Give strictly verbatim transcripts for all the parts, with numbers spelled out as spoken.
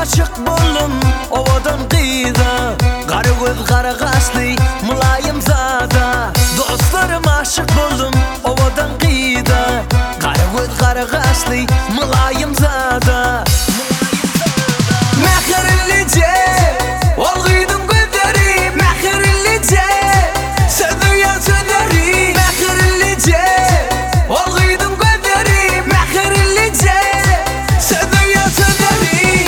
aşık boldum ovadan qıyda. Qara göz qara qaşlı mulayim zada. Dostlarım aşık boldum ovadan qıyda. Qara göz qara qaşlı mulayim zada. Mehirlice ol gıydın gözleri, mehirlice sözüye sözleri. Mehirlice ol gıydın gözleri, mehirlice sözüye sözleri.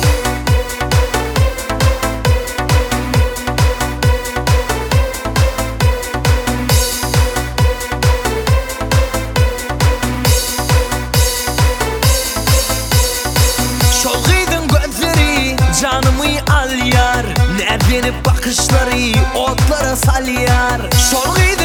Şol gıydın gözleri canımı al yar. Ne benim bakışları otlara sal yar. Şol gıydın